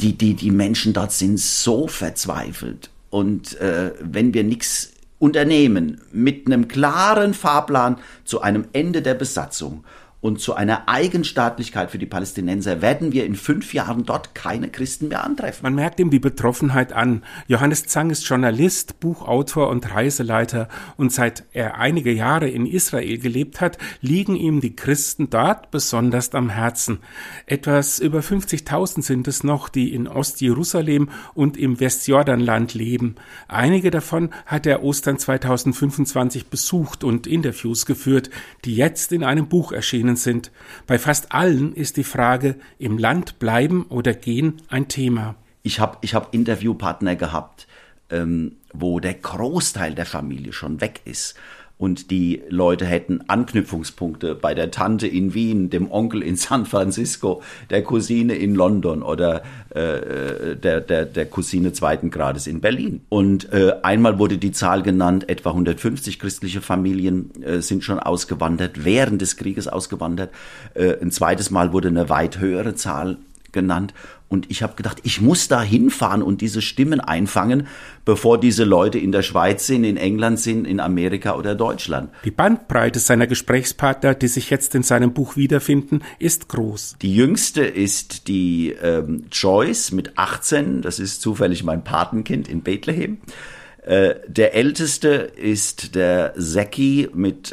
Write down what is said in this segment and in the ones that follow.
Die Menschen dort sind so verzweifelt. Und wenn wir nichts unternehmen mit einem klaren Fahrplan zu einem Ende der Besatzung und zu einer Eigenstaatlichkeit für die Palästinenser, werden wir in 5 Jahren dort keine Christen mehr antreffen. Man merkt ihm die Betroffenheit an. Johannes Zang ist Journalist, Buchautor und Reiseleiter. Und seit er einige Jahre in Israel gelebt hat, liegen ihm die Christen dort besonders am Herzen. Etwas über 50.000 sind es noch, die in Ostjerusalem und im Westjordanland leben. Einige davon hat er Ostern 2025 besucht und Interviews geführt, die jetzt in einem Buch erschienen sind. Bei fast allen ist die Frage, im Land bleiben oder gehen, ein Thema. Ich hab Interviewpartner gehabt, wo der Großteil der Familie schon weg ist. Und die Leute hätten Anknüpfungspunkte bei der Tante in Wien, dem Onkel in San Francisco, der Cousine in London oder der Cousine zweiten Grades in Berlin. Und einmal wurde die Zahl genannt, etwa 150 christliche Familien sind schon ausgewandert, während des Krieges ausgewandert. Ein zweites Mal wurde eine weit höhere Zahl genannt. Und ich habe gedacht, ich muss da hinfahren und diese Stimmen einfangen, bevor diese Leute in der Schweiz sind, in England sind, in Amerika oder Deutschland. Die Bandbreite seiner Gesprächspartner, die sich jetzt in seinem Buch wiederfinden, ist groß. Die jüngste ist die Joyce mit 18, das ist zufällig mein Patenkind in Bethlehem. Der älteste ist der Zeki mit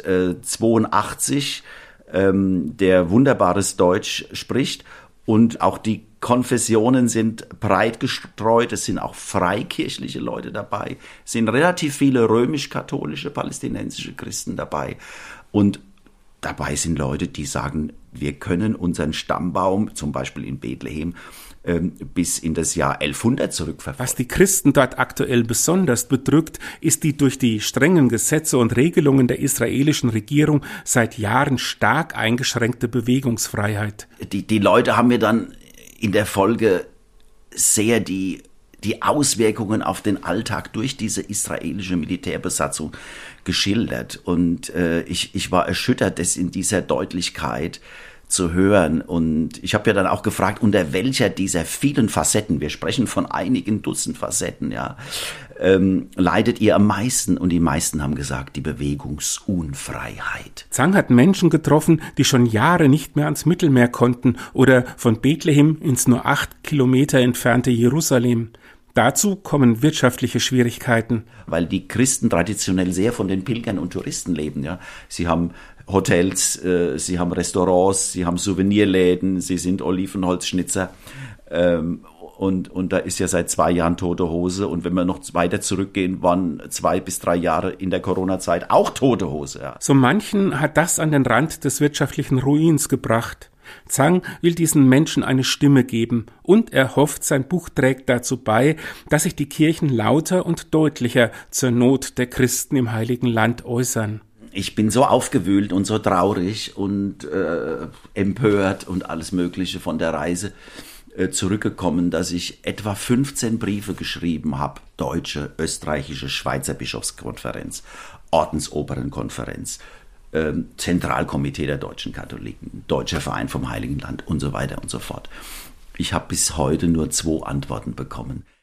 82, der wunderbares Deutsch spricht. Und auch die Konfessionen sind breit gestreut. Es sind auch freikirchliche Leute dabei. Es sind relativ viele römisch-katholische, palästinensische Christen dabei. Und dabei sind Leute, die sagen, wir können unseren Stammbaum, zum Beispiel in Bethlehem, bis in das Jahr 1100 zurückverfolgen. Was die Christen dort aktuell besonders bedrückt, ist die durch die strengen Gesetze und Regelungen der israelischen Regierung seit Jahren stark eingeschränkte Bewegungsfreiheit. Die Leute haben mir dann in der Folge sehr die Auswirkungen auf den Alltag durch diese israelische Militärbesatzung geschildert. Und ich war erschüttert, das in dieser Deutlichkeit zu hören. Und ich habe ja dann auch gefragt, unter welcher dieser vielen Facetten, wir sprechen von einigen Dutzend Facetten, ja, leidet ihr am meisten? Und die meisten haben gesagt, die Bewegungsunfreiheit. Zang hat Menschen getroffen, die schon Jahre nicht mehr ans Mittelmeer konnten oder von Bethlehem ins nur 8 Kilometer entfernte Jerusalem. Dazu kommen wirtschaftliche Schwierigkeiten. Weil die Christen traditionell sehr von den Pilgern und Touristen leben. Ja, sie haben Hotels, sie haben Restaurants, sie haben Souvenirläden, sie sind Olivenholzschnitzer. Und da ist ja seit 2 Jahren tote Hose. Und wenn wir noch weiter zurückgehen, waren 2 bis 3 Jahre in der Corona-Zeit auch tote Hose. Ja. So manchen hat das an den Rand des wirtschaftlichen Ruins gebracht. Zang will diesen Menschen eine Stimme geben und er hofft, sein Buch trägt dazu bei, dass sich die Kirchen lauter und deutlicher zur Not der Christen im Heiligen Land äußern. Ich bin so aufgewühlt und so traurig und empört und alles Mögliche von der Reise zurückgekommen, dass ich etwa 15 Briefe geschrieben habe. Deutsche, österreichische, Schweizer Bischofskonferenz, Ordensobernkonferenz, Zentralkomitee der deutschen Katholiken, Deutscher Verein vom Heiligen Land und so weiter und so fort. Ich habe bis heute nur 2 Antworten bekommen.